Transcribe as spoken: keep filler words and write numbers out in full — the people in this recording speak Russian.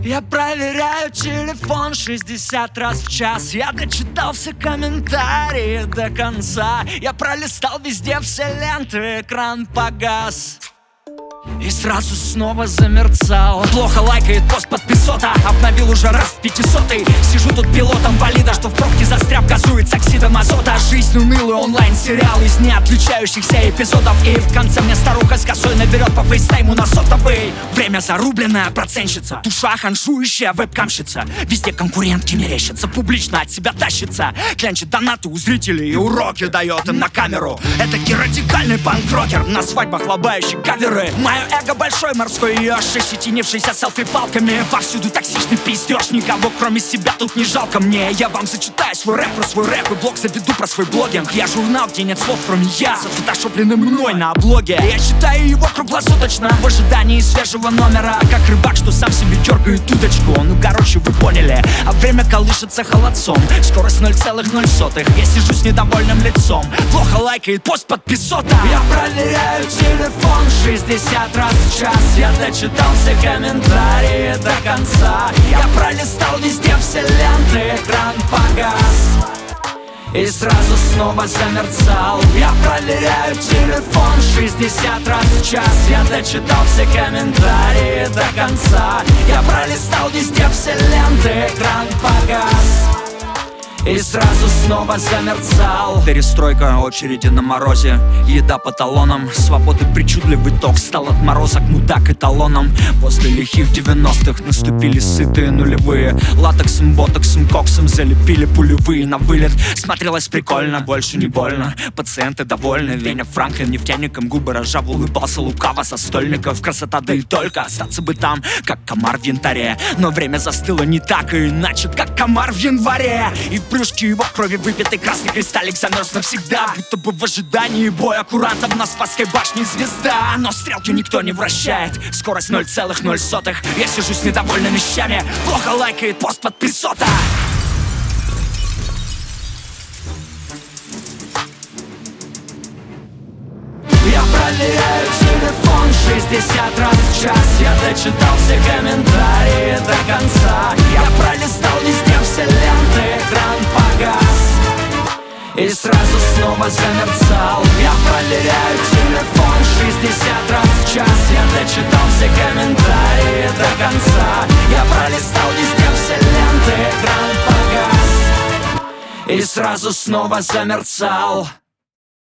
Я проверяю телефон шестьдесят раз в час. Я дочитал все комментарии до конца. Я пролистал везде все ленты, экран погас и сразу снова замерцал. Плохо лайкает пост подписота. Обновил уже раз в пятисотый. Сижу тут пилотом болида, что в пробке застрял, газует с оксидом азота. Жизнь унылый онлайн-сериал из неотличающихся эпизодов. И в конце мне старуха с косой наберет по фейстайму на сотовый. Время зарубленное, процентщица, душа ханжующая вебкамщица. Везде конкурентки мерещатся, публично от себя тащится. Клянчит донаты у зрителей и уроки дает им на камеру. Это радикальный панк-рокер, на свадьбах лобающий каверы. Мое эго большой морской еж, ощетинившийся селфи-палками. Повсюду токсичный пиздеж, никого кроме себя тут не жалко мне. Я вам зачитаю свой рэп про свой рэп и блог заведу про свой блогинг. Я журнал, где нет слов кроме я, зафотошопленный мной на блоге. Я читаю его круглосуточно в ожидании свежего номера. Как рыбак, что сам себе дергает удочку. Ну короче, вы поняли, а время колышется холодцом. Скорость ноль целых ноль сотых. Я сижу с недовольным лицом. Плохо лайкает пост подписота. Я проверяю телефон шестьдесят раз в час. Я дочитал все комментарии до конца. Я пролистал везде все ленты, экран погас и сразу снова замерцал. Я проверяю телефон шестьдесят раз в час. Я дочитал все комментарии до конца. Я пролистал везде все ленты, экран погас и сразу снова замерцал. Перестройка, очереди на морозе, еда по талонам. Свободы причудливый ток стал от морозок мудак эталоном. После лихих девяностых наступили сытые нулевые. Латексом, ботоксом, коксом залепили пулевые на вылет. Смотрелось прикольно, больше не больно. Пациенты довольны, Веня Франклин нефтяником губы рожав улыбался лукаво со стольников. Красота да и только, остаться бы там, как комар в янтаре. Но время застыло не так и иначе, как комар в январе. И брюшки его крови выпитый красный кристаллик замерз навсегда. Будто бы в ожидании боя курантов на Спасской башне звезда. Но стрелки никто не вращает, скорость ноль целых ноль сотых. Я сижу с недовольными щами, плохо лайкает пост подписота. Я проверяю телефон шестьдесят раз в час. Я дочитал все комментарии до конца. Я пролистал везде все ленты, экран погас и сразу снова замерцал. Я проверяю телефон шестьдесят раз в час. Я дочитал все комментарии до конца. Я пролистал везде все ленты, экран погас и сразу снова замерцал.